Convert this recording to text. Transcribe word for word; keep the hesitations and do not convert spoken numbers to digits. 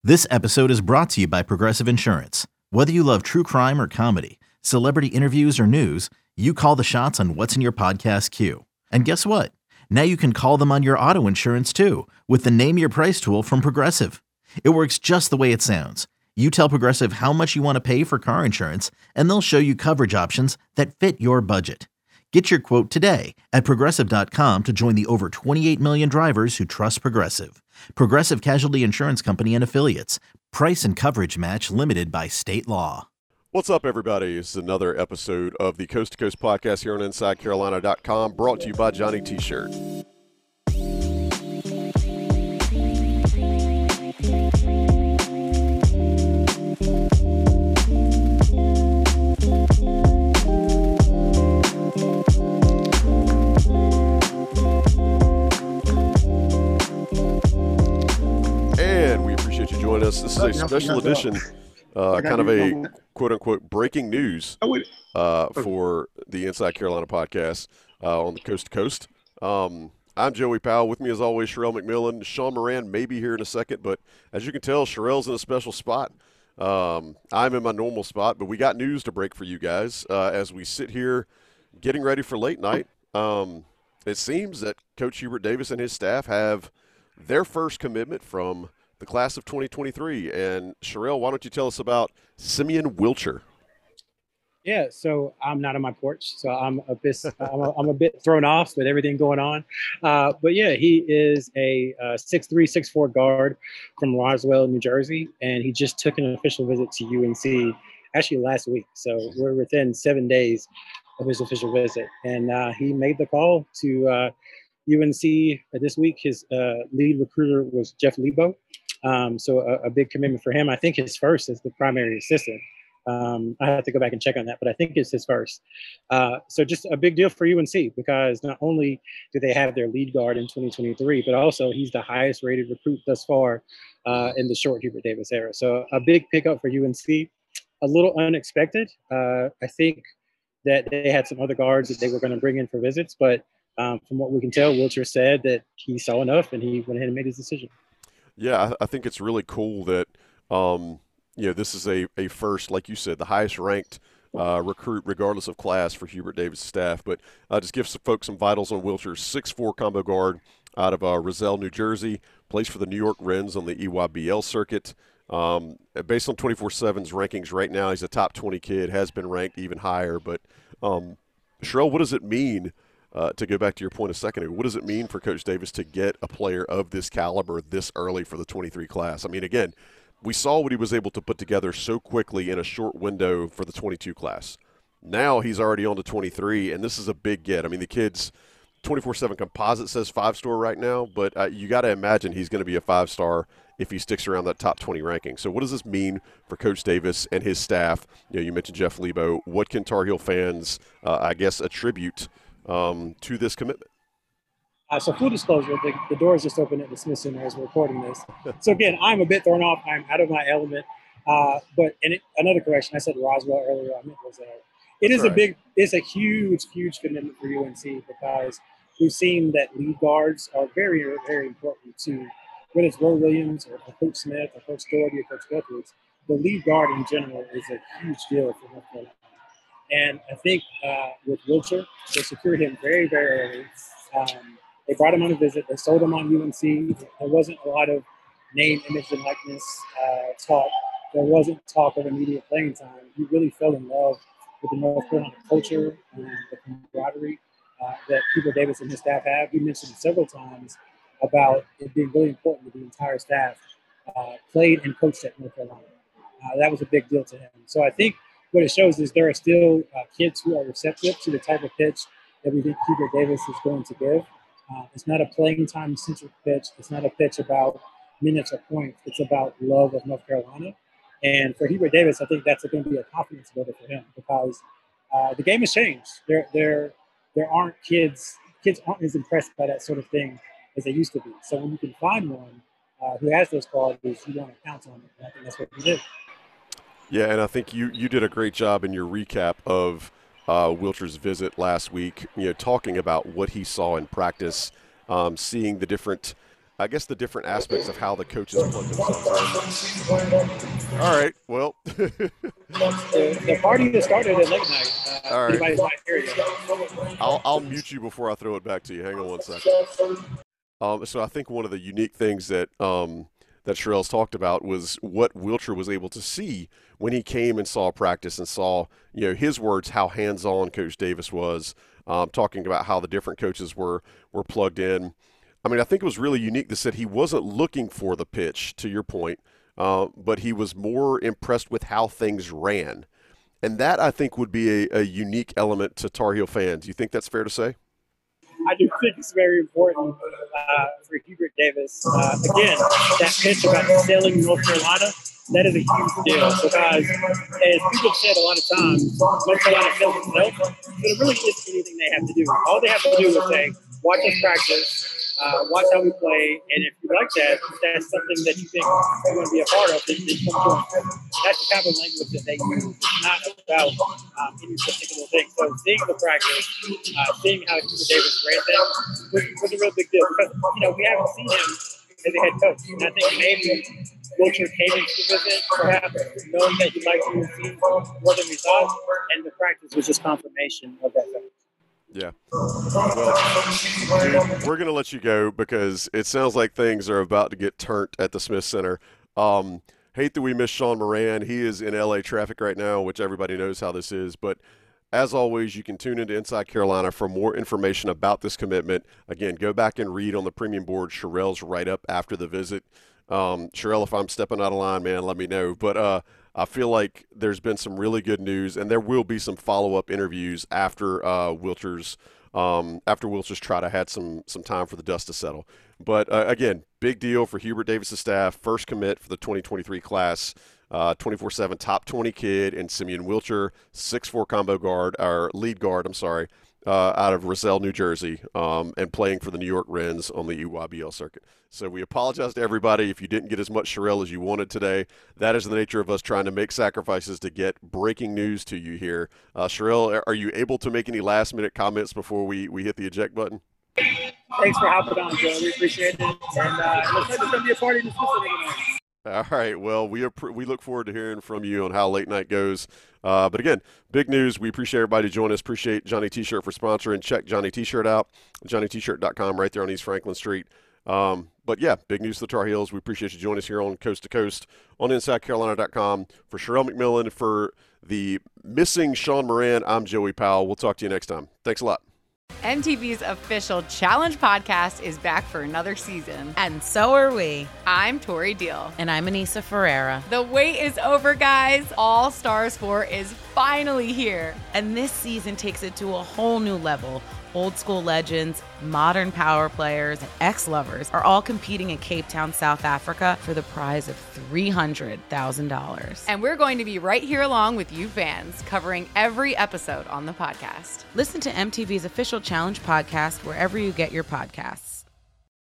This episode is brought to you by Progressive Insurance. Whether you love true crime or comedy, celebrity interviews or news, you call the shots on what's in your podcast queue. And guess what? Now you can call them on your auto insurance too with the Name Your Price tool from Progressive. It works just the way it sounds. You tell Progressive how much you want to pay for car insurance, and they'll show you coverage options that fit your budget. Get your quote today at progressive dot com to join the over twenty-eight million drivers who trust Progressive. Progressive Casualty Insurance Company and Affiliates. Price and coverage match limited by state law. What's up, everybody? This is another episode of the Coast to Coast podcast here on inside carolina dot com, brought to you by Johnny T-Shirt. And we appreciate you joining us. This is a special edition, uh, kind of a quote-unquote breaking news uh, for the Inside Carolina podcast uh, on the Coast to Coast. Um, I'm Joey Powell. With me, as always, Sherelle McMillan. Sean Moran may be here in a second, but as you can tell, Sherelle's in a special spot. Um, I'm in my normal spot, but we got news to break for you guys uh, as we sit here getting ready for late night. Um, it seems that Coach Hubert Davis and his staff have their first commitment from the class of twenty twenty-three. And Sherelle, why don't you tell us about Simeon Wilcher? Yeah, so I'm not on my porch, so I'm a bit I'm a, I'm a bit thrown off with everything going on. Uh, but yeah, he is a uh, six three, six four guard from Roswell, New Jersey, and he just took an official visit to U N C actually last week. So we're within seven days of his official visit, and uh, he made the call to uh, U N C this week. His uh, lead recruiter was Jeff Lebo. Um, so a, a big commitment for him. I think his first as the primary assistant. Um, I have to go back and check on that, but I think it's his first. Uh, so just a big deal for U N C because not only do they have their lead guard in twenty twenty-three, but also he's the highest rated recruit thus far uh, in the short Hubert Davis era. So a big pickup for U N C, a little unexpected. Uh, I think that they had some other guards that they were going to bring in for visits, but um, from what we can tell, Wilcher said that he saw enough and he went ahead and made his decision. Yeah, I think it's really cool that, um, you know, this is a, a first, like you said, the highest ranked uh, recruit regardless of class for Hubert Davis' staff. But uh, just give some folks some vitals on Wilcher. six four combo guard out of uh, Roselle, New Jersey, plays for the New York Wrens on the E Y B L circuit. Um, based on twenty-four seven's rankings right now, he's a top twenty kid, has been ranked even higher. But, um, Sherelle, what does it mean? Uh, to go back to your point a second ago, what does it mean for Coach Davis to get a player of this caliber this early for the twenty-three class? I mean, again, we saw what he was able to put together so quickly in a short window for the twenty-two class. Now he's already on to twenty-three, and this is a big get. I mean, the kid's twenty-four seven composite says five-star right now, but uh, you got to imagine he's going to be a five-star if he sticks around that top twenty ranking. So what does this mean for Coach Davis and his staff? You know, you mentioned Jeff Lebo. What can Tar Heel fans, uh, I guess, attribute Um, to this commitment? Uh, so full disclosure, the, the doors just opened at the Smith Center as we're recording this. So again, I'm a bit thrown off. I'm out of my element. Uh, but and it, another correction, I said Roswell earlier. I meant Roselle. It That's is right. a big, it's a huge, huge commitment for U N C because we've seen that lead guards are very, very important to whether it's Roy Williams or, or Coach Smith or Coach Doherty or Coach Guthridge. The lead guard in general is a huge deal for North Carolina. And I think uh, with Wilcher, they secured him very, very early. Um, they brought him on a visit. They sold him on U N C. There wasn't a lot of name, image, and likeness uh, talk. There wasn't talk of immediate playing time. He really fell in love with the North Carolina culture and the camaraderie uh, that Hubert Davis and his staff have. He mentioned several times about it being really important that the entire staff uh, played and coached at North Carolina. Uh, that was a big deal to him. So I think what it shows is there are still uh, kids who are receptive to the type of pitch that we think Hubert Davis is going to give. Uh, it's not a playing time centric pitch. It's not a pitch about minutes or points. It's about love of North Carolina. And for Hubert Davis, I think that's going to be a confidence builder for him because uh, the game has changed. There, there, there aren't kids. Kids aren't as impressed by that sort of thing as they used to be. So when you can find one uh, who has those qualities, you want to count on it. And I think that's what he did. Yeah, and I think you, you did a great job in your recap of uh, Wilcher's visit last week, you know, talking about what he saw in practice, um, seeing the different I guess the different aspects of how the coaches plug themselves in. All right, well. the, the party that started at late night. Uh, All right. Not here yet. I'll, I'll mute you before I throw it back to you. Hang on one second. Um, so I think one of the unique things that um, that Sherrell's talked about was what Wilcher was able to see when he came and saw practice and saw, you know, his words, how hands-on Coach Davis was, um, talking about how the different coaches were were plugged in. I mean, I think it was really unique that said he wasn't looking for the pitch, to your point, uh, but he was more impressed with how things ran. And that, I think, would be a, a unique element to Tar Heel fans. You think that's fair to say? I do think it's very important uh, for Hubert Davis. Uh, again, that pitch about selling North Carolina, that is a huge deal because, as people have said a lot of times, North Carolina sells itself, but it really isn't anything they have to do. All they have to do is say, watch us practice, uh, watch how we play, and if you like that, if that's something that you think you want to be a part of, then, then come join. That's the kind of language that they use. It's not about um, any particular thing. So seeing the practice, uh, seeing how Hubert Davis ran things was, was a real big deal because, you know, we haven't seen him as a head coach. And I think maybe Wilcher came into the visit, perhaps knowing that he liked to see more than we thought, and the practice was just confirmation of that fact. Yeah. Well, dude, we're going to let you go because it sounds like things are about to get turned at the Smith Center. Um, hate that we missed Sean Moran. He is in L A traffic right now, which everybody knows how this is. But as always, you can tune into Inside Carolina for more information about this commitment. Again, go back and read on the premium board Sherrell's write-up after the visit. Um, Sherrell, if I'm stepping out of line, man, let me know. But uh, I feel like there's been some really good news, and there will be some follow-up interviews after uh, Wilcher's um, after Wilcher's try to had some some time for the dust to settle. But uh, again, big deal for Hubert Davis' staff. First commit for the twenty twenty-three class. Uh, twenty-four seven top twenty kid, and Simeon Wilcher, six four combo guard, or lead guard, I'm sorry, uh, out of Roselle, New Jersey, um, and playing for the New York Wrens on the E Y B L circuit. So we apologize to everybody if you didn't get as much Sherrell as you wanted today. That is the nature of us trying to make sacrifices to get breaking news to you here. Uh, Sherrell, are you able to make any last-minute comments before we, we hit the eject button? Thanks for hopping on, Joe. We appreciate it. And uh, it looks like there's going to be a party in the Smith Center. All right. Well, we are pr- we look forward to hearing from you on how late night goes. Uh, but again, big news. We appreciate everybody joining us. Appreciate Johnny T-Shirt for sponsoring. Check Johnny T-Shirt out, johnny t shirt dot com, right there on East Franklin Street. Um, but yeah, big news for the Tar Heels. We appreciate you joining us here on Coast to Coast on inside carolina dot com. For Sherrell McMillan, for the missing Sean Moran, I'm Joey Powell. We'll talk to you next time. Thanks a lot. M T V's official Challenge podcast is back for another season. And so are we. I'm Tori Deal. And I'm Anissa Ferreira. The wait is over, guys. All Stars four is finally here. And this season takes it to a whole new level. Old school legends, modern power players, and ex-lovers are all competing in Cape Town, South Africa for the prize of three hundred thousand dollars. And we're going to be right here along with you fans, covering every episode on the podcast. Listen to M T V's official Challenge podcast wherever you get your podcasts.